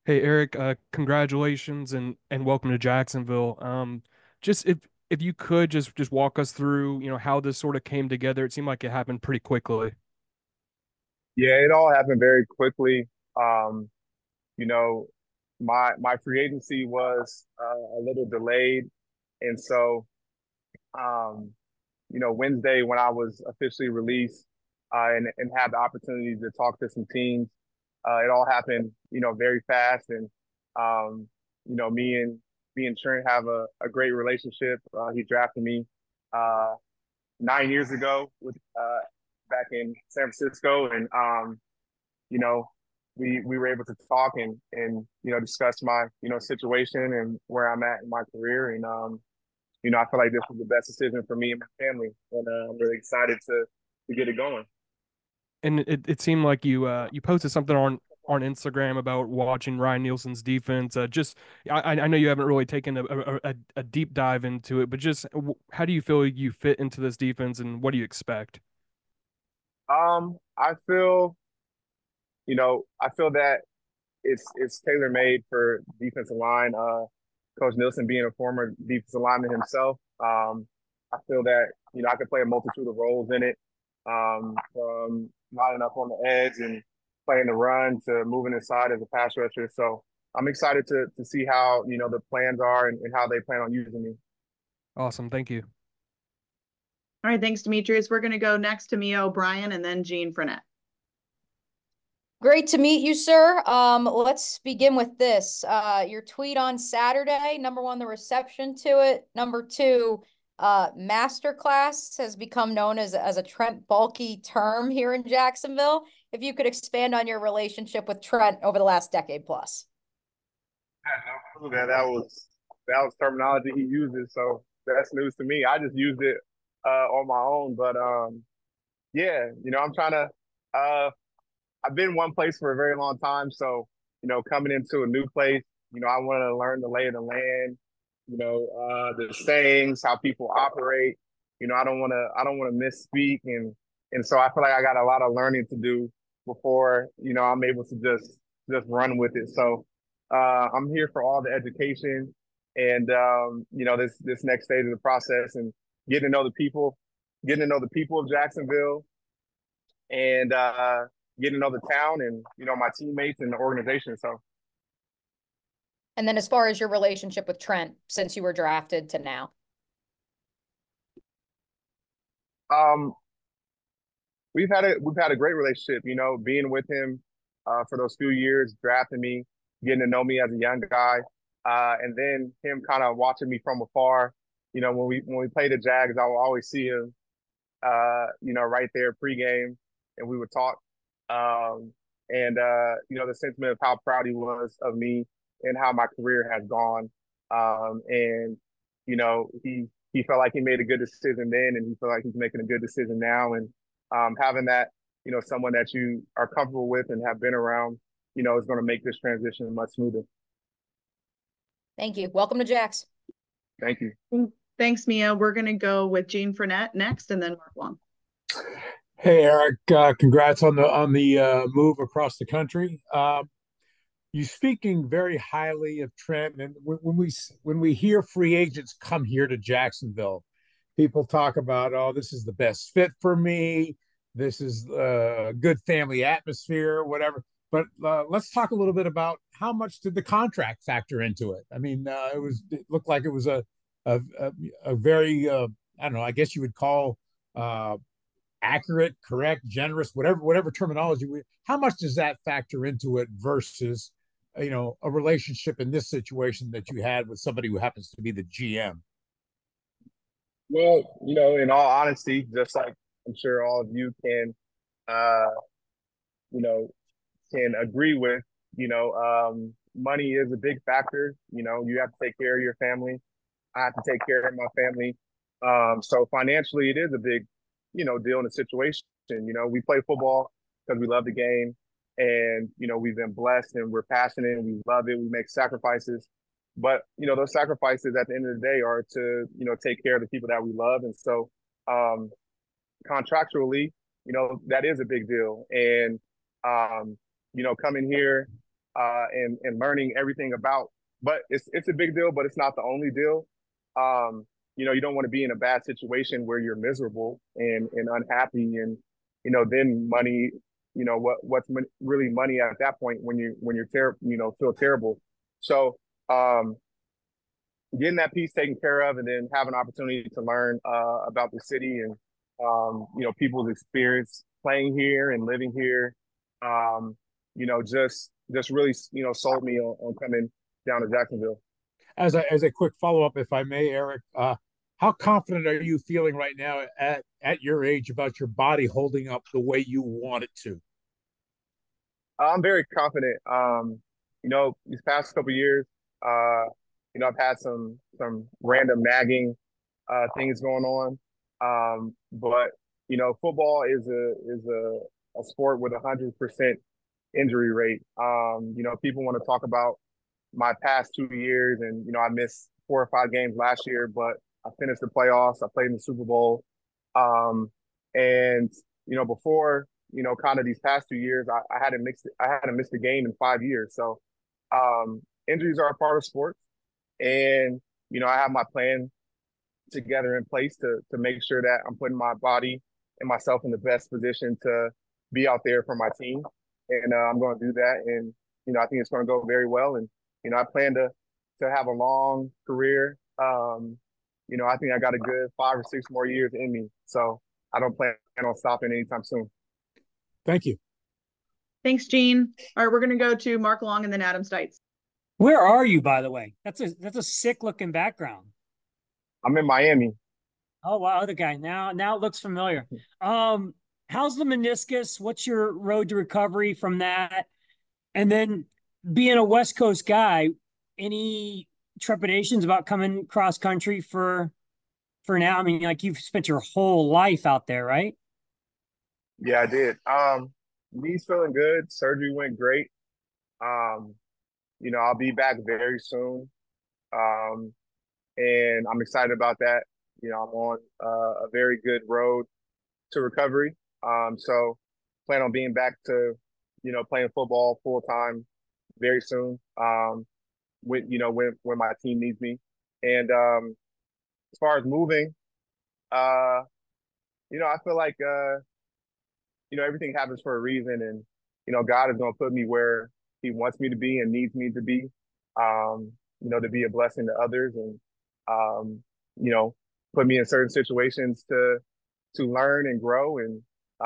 Hey Eric, congratulations and welcome to Jacksonville. Just if you could just walk us through, how this sort of came together. It seemed like it happened pretty quickly. Yeah, it all happened very quickly. Um, you know, my free agency was a little delayed, and so Wednesday when I was officially released and had the opportunity to talk to some teams, it all happened, very fast. And um, me and Trent have a great relationship. He drafted me uh, 9 years ago with back in San Francisco, and you know, we were able to talk and discuss my situation and where I'm at in my career, and I feel like this was the best decision for me and my family, and I'm really excited to get it going. And it seemed like you posted something on Instagram about watching Ryan Nielsen's defense. I know you haven't really taken a deep dive into it, but how do you feel you fit into this defense and what do you expect? I feel that it's tailor made for defensive line. Coach Nielsen being a former defensive lineman himself, I feel that I could play a multitude of roles in it, from lining up on the edge and playing the run to moving inside as a pass rusher. So I'm excited to see how the plans are and how they plan on using me. Awesome, thank you. All right, thanks, Demetrius. We're going to go next to Mia O'Brien and then Jean Frenette. Great to meet you, sir. Let's begin with this. Your tweet on Saturday, number one, the reception to it. Number two, masterclass has become known as a Trent Baalke term here in Jacksonville. If you could expand on your relationship with Trent over the last decade plus. That was terminology he uses, so that's news to me. I just used it on my own, but yeah, I'm trying to. I've been one place for a very long time, so coming into a new place, I want to learn the lay of the land, the sayings, how people operate. I don't want to misspeak, and so I feel like I got a lot of learning to do before I'm able to just run with it. So I'm here for all the education and this next stage of the process and getting to know the people, getting to know the people of Jacksonville, and getting to know the town and my teammates and the organization. So And then as far as your relationship with Trent since you were drafted to now. um, we've had a great relationship. Being with him for those few years, drafting me, getting to know me as a young guy, and then him kind of watching me from afar. When we played the Jags, I would always see him, right there pregame, and we would talk. And the sentiment of how proud he was of me and how my career has gone. And he felt like he made a good decision then, and he felt like he's making a good decision now. And having that, someone that you are comfortable with and have been around, is going to make this transition much smoother. Thank you. Welcome to Jax. Thank you. Thanks, Mia. We're going to go with Jean Frenette next and then Mark Long. Hey Eric, congrats on the move across the country. You speaking very highly of Trent, and when we hear free agents come here to Jacksonville, people talk about, oh, this is the best fit for me. This is a good family atmosphere, whatever. But let's talk a little bit about how much did the contract factor into it? I mean, it looked like it was a very I don't know. I guess you would call uh, accurate, correct, generous, whatever terminology. How much does that factor into it versus a relationship in this situation that you had with somebody who happens to be the GM? Well, in all honesty, just like I'm sure all of you uh, you know, can agree with, money is a big factor. You have to take care of your family. I have to take care of my family. So financially, it is a big, deal in the situation. We play football because we love the game, and we've been blessed and we're passionate and we love it. We make sacrifices, but those sacrifices at the end of the day are to take care of the people that we love, and so um, contractually, that is a big deal. And coming here. and learning everything about. But it's a big deal, but it's not the only deal. You don't want to be in a bad situation where you're miserable and unhappy, and then money. Really money at that point when you're terrible, feel terrible. So getting that piece taken care of, and then have an opportunity to learn about the city and people's experience playing here and living here. Just really sold me on coming down to Jacksonville. As a quick follow up, if I may, Eric, how confident are you feeling right now at your age about your body holding up the way you want it to? I'm very confident. These past couple of years, I've had some random nagging things going on. But football is a sport with 100% injury rate. People want to talk about my past 2 years, and I missed 4 or 5 games last year, but I finished the playoffs. I played in the Super Bowl, and before kind of these past 2 years, I hadn't missed a game in 5 years. So injuries are a part of sports, and I have my plan together in place to make sure that I'm putting my body and myself in the best position to be out there for my team, and I'm going to do that. And I think it's going to go very well. And I plan to have a long career. I think I got a good 5 or 6 more years in me, so I don't plan on stopping anytime soon. Thank you. Thanks, Gene. All right, we're going to go to Mark Long and then Adam Stites. Where are you, by the way? That's a sick looking background. I'm in Miami. Oh wow, other guy. Now it looks familiar. How's the meniscus? What's your road to recovery from that? And then being a West Coast guy, any trepidations about coming cross country for now? I mean, like, you've spent your whole life out there, right? Yeah, I did. Knee's feeling good. Surgery went great. I'll be back very soon. And I'm excited about that. I'm on a very good road to recovery. So plan on being back to, playing football full time very soon. When my team needs me. And as far as moving, I feel like everything happens for a reason, and God is going to put me where He wants me to be and needs me to be. To be a blessing to others, and put me in certain situations to learn and grow, and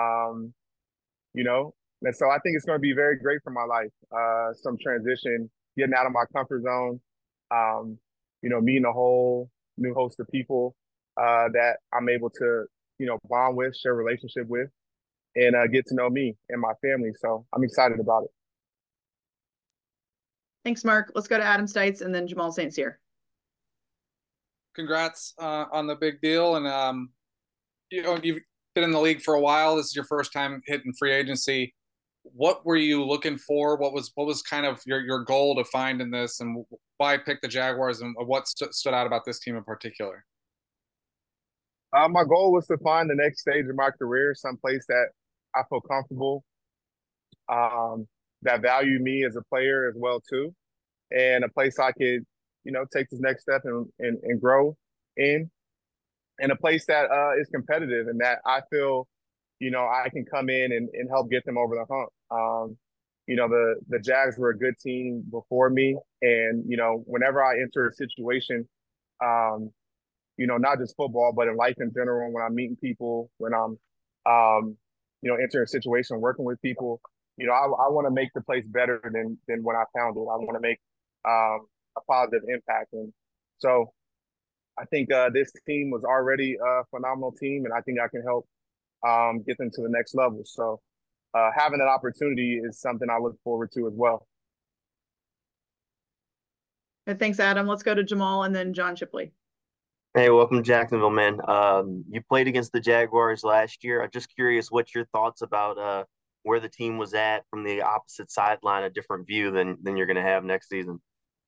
and so I think it's going to be very great for my life. Some transition, getting out of my comfort zone, meeting a whole new host of people that I'm able to bond with, share a relationship with, and get to know me and my family. So I'm excited about it. Thanks, Mark. Let's go to Adam Stites and then Jamal St. Cyr. Congrats on the big deal. And, you've been in the league for a while. This is your first time hitting free agency. What were you looking for? What was kind of your goal to find in this, and why pick the Jaguars, and what stood out about this team in particular? My goal was to find the next stage of my career, someplace that I feel comfortable, that value me as a player as well too, and a place I could, take this next step and grow in, and a place that is competitive and that I feel, I can come in and help get them over the hump. The Jags were a good team before me, and whenever I enter a situation, not just football, but in life in general, when I'm meeting people, when I'm entering a situation, working with people, I want to make the place better than when I found it. I want to make a positive impact. And so I think this team was already a phenomenal team, and I think I can help get them to the next level. So having that opportunity is something I look forward to as well. Thanks, Adam. Let's go to Jamal and then John Shipley. Hey, welcome to Jacksonville, man. You played against the Jaguars last year. I'm just curious what your thoughts about where the team was at from the opposite sideline, a different view than you're going to have next season.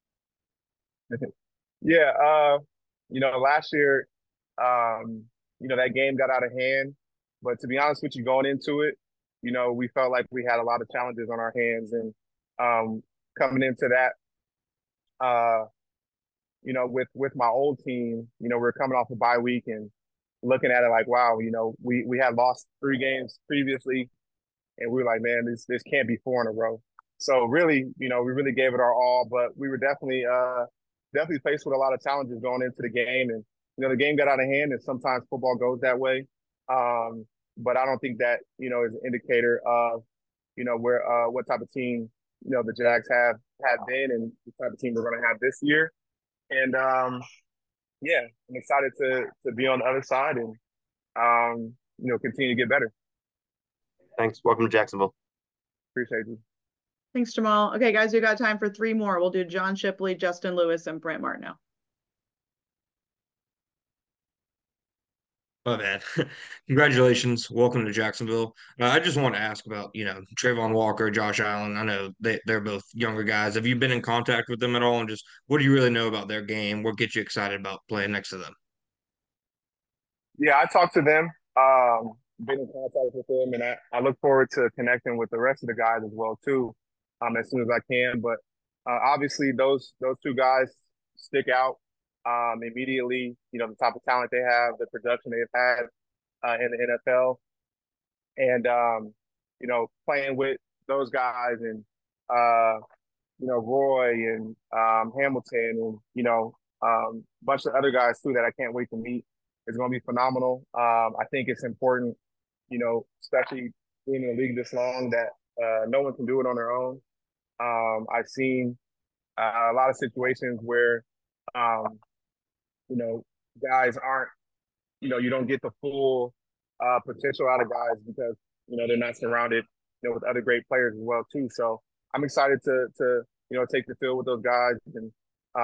Yeah, last year, that game got out of hand. But to be honest with you, going into it, we felt like we had a lot of challenges on our hands, and coming into that, with my old team, we're coming off a bye week and looking at it like, wow, we had lost 3 games previously, and we were like, man, this can't be 4 in a row. So really, we really gave it our all, but we were definitely faced with a lot of challenges going into the game, and the game got out of hand, and sometimes football goes that way. But I don't think that is an indicator of where what type of team the Jags have been and the type of team we're going to have this year. And yeah, I'm excited to be on the other side and continue to get better. Thanks. Welcome to Jacksonville. Appreciate you. Thanks, Jamal. Okay, guys, we got time for 3 more. We'll do John Shipley, Justin Lewis, and Brent Martineau. Oh man, congratulations! Welcome to Jacksonville. I just want to ask about Trayvon Walker, Josh Allen. I know they're both younger guys. Have you been in contact with them at all? And just what do you really know about their game? What gets you excited about playing next to them? Yeah, I talked to them. Been in contact with them, and I look forward to connecting with the rest of the guys as well too, as soon as I can. But obviously, those 2 guys stick out immediately. The type of talent they have, the production they've had in the NFL, and playing with those guys and Roy and Hamilton and a bunch of other guys too that I can't wait to meet. It's going to be phenomenal. I think it's important, especially being in the league this long, that no one can do it on their own. I've seen a lot of situations where, guys aren't, you don't get the full potential out of guys because, they're not surrounded, with other great players as well too. So I'm excited to take the field with those guys and,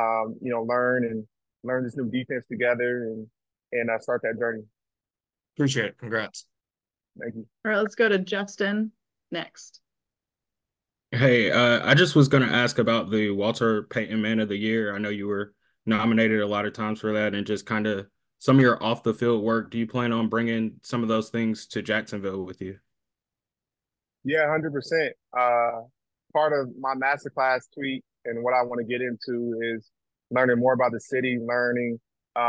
learn this new defense together and start that journey. Appreciate it. Congrats. Thank you. All right, let's go to Justin next. Hey, I just was going to ask about the Walter Payton Man of the Year. I know you were nominated a lot of times for that, and just kind of some of your off the field work. Do you plan on bringing some of those things to Jacksonville with you? Yeah, 100%. Part of my masterclass tweet and what I want to get into is learning more about the city, learning,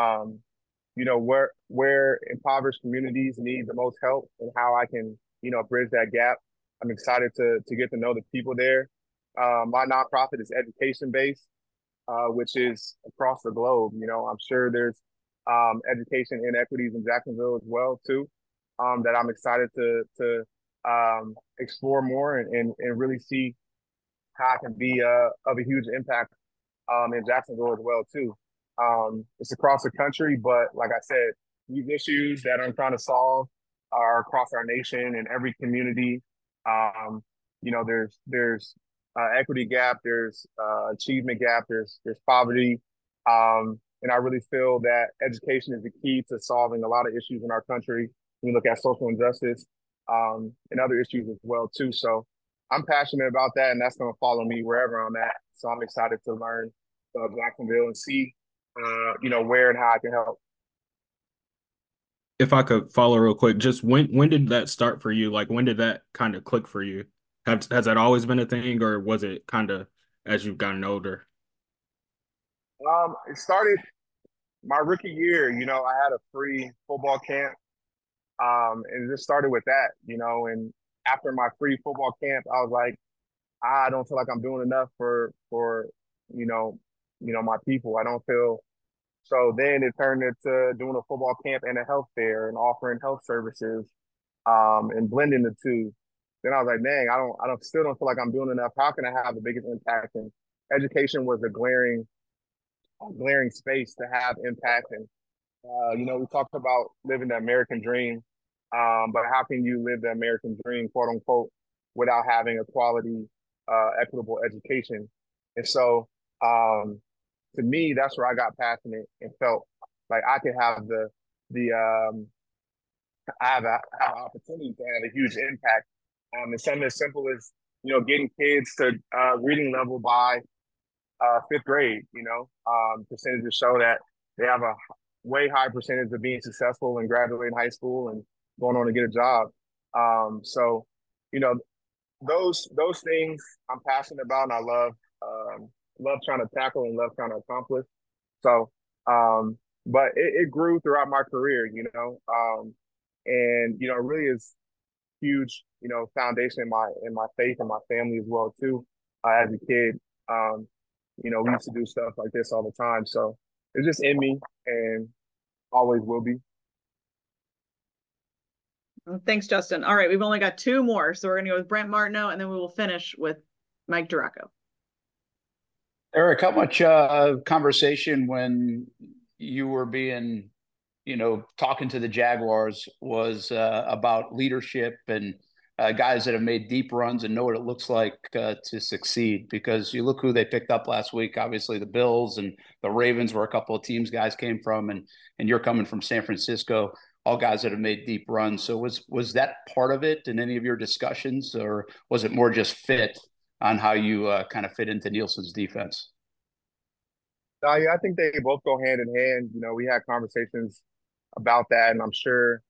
where impoverished communities need the most help and how I can, bridge that gap. I'm excited to get to know the people there. My nonprofit is education based, which is across the globe. I'm sure there's education inequities in Jacksonville as well too, that I'm excited to explore more and really see how I can be of a huge impact in Jacksonville as well too. It's across the country, but like I said, these issues that I'm trying to solve are across our nation and every community. There's equity gap, there's achievement gap, there's poverty, and I really feel that education is the key to solving a lot of issues in our country. When you look at social injustice and other issues as well too. So I'm passionate about that, and that's going to follow me wherever I'm at. So I'm excited to learn Jacksonville and see where and how I can help. If I could follow real quick, just when did that start for you? Like, when did that kind of click for you? Has that always been a thing, or was it kind of as you've gotten older? It started my rookie year. I had a free football camp, and it just started with that. And after my free football camp, I was like, I don't feel like I'm doing enough for my people. I don't feel. So then it turned into doing a football camp and a health fair and offering health services, and blending the two. Then I was like, dang, I still don't feel like I'm doing enough. How can I have the biggest impact? And education was a glaring space to have impact. And we talked about living the American dream, but how can you live the American dream, quote unquote, without having a quality, equitable education? And so, to me, that's where I got passionate and felt like I could have I have an opportunity to have a huge impact. And something as simple as getting kids to reading level by 5th grade. Percentages show that they have a way high percentage of being successful and graduating high school and going on to get a job. So those things I'm passionate about, and I love love trying to tackle and love trying to accomplish. So, but it grew throughout my career, and it really is huge, foundation in my faith and my family as well too. As a kid, we used to do stuff like this all the time, so it's just in me and always will be. Thanks, Justin. All right, we've only got two more, so we're going to go with Brent Martineau, and then we will finish with Mike Duraco. Eric, how much conversation when you were being, talking to the Jaguars was about leadership and guys that have made deep runs and know what it looks like to succeed? Because you look who they picked up last week, obviously the Bills and the Ravens were a couple of teams guys came from, and you're coming from San Francisco, all guys that have made deep runs. So was that part of it in any of your discussions, or was it more just fit on how you kind of fit into Nielsen's defense? Yeah, I think they both go hand in hand. We had conversations about that, and I'm sure,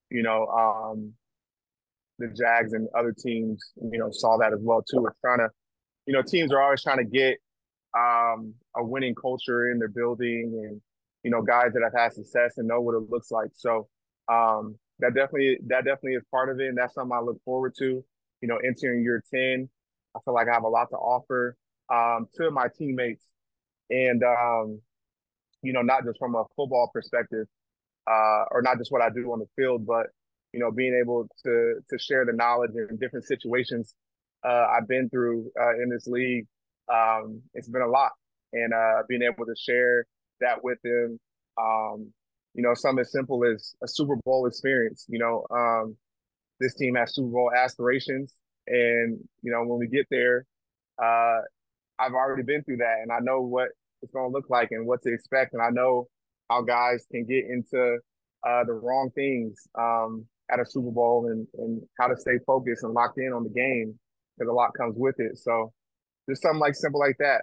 the Jags and other teams, saw that as well too. It's trying to, teams are always trying to get a winning culture in their building, and guys that have had success and know what it looks like. So that definitely is part of it, and that's something I look forward to. Entering year 10, I feel like I have a lot to offer to my teammates, and not just from a football perspective, or not just what I do on the field, but being able to share the knowledge in different situations I've been through in this league. It's been a lot, and being able to share that with them. Something as simple as a Super Bowl experience. This team has Super Bowl aspirations, and when we get there, I've already been through that, and I know what it's going to look like and what to expect, and I know how guys can get into the wrong things at a Super Bowl, and how to stay focused and locked in on the game, because a lot comes with it. So just something simple like that.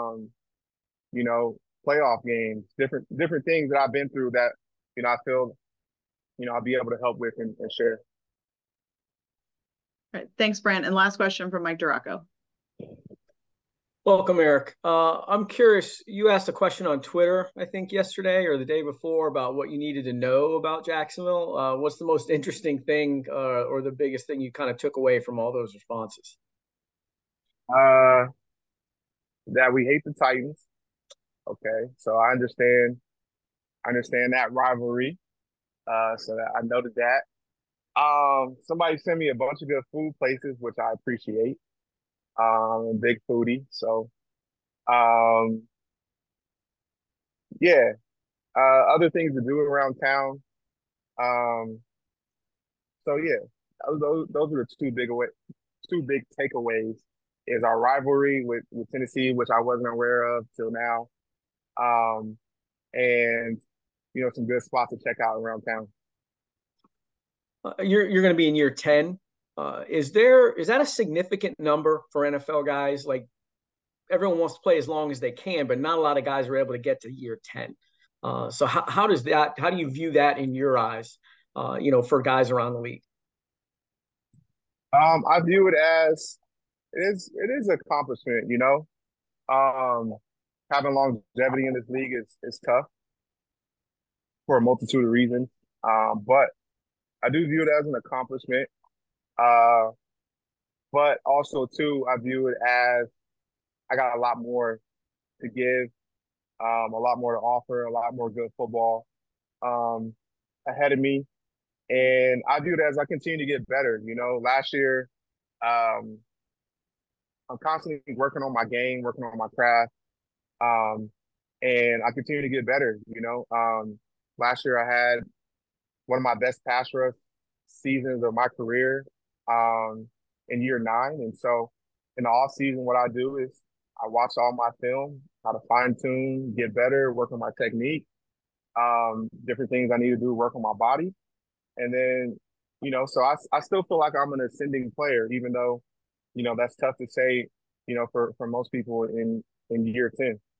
Playoff games, different things that I've been through that I feel I'll be able to help with and share. All right, thanks, Brent. And last question from Mike Duraco. Welcome, Eric. I'm curious, you asked a question on Twitter, I think yesterday or the day before, about what you needed to know about Jacksonville. What's the most interesting thing or the biggest thing you kind of took away from all those responses? That we hate the Titans. Okay, so I understand that rivalry. So that I noted that. Somebody sent me a bunch of good food places, which I appreciate. And big foodie. So, yeah. Other things to do around town. So yeah, those are the two big takeaways. Is our rivalry with Tennessee, which I wasn't aware of till now. And some good spots to check out around town. You're going to be in year 10. Is that a significant number for NFL guys? Like, everyone wants to play as long as they can, but not a lot of guys are able to get to year 10. So how do you view that in your eyes, for guys around the league? I view it as it is an accomplishment, having longevity in this league is tough for a multitude of reasons. But I do view it as an accomplishment. But also too, I view it as I got a lot more to give, a lot more to offer, a lot more good football ahead of me. And I view it as I continue to get better. Last year, I'm constantly working on my game, working on my craft. And I continue to get better. Last year I had one of my best pass rush seasons of my career in year 9. And so in the off season, what I do is I watch all my film, how to fine tune, get better, work on my technique, different things I need to do, work on my body. And then, so I still feel like I'm an ascending player, even though, that's tough to say, for most people in year 10.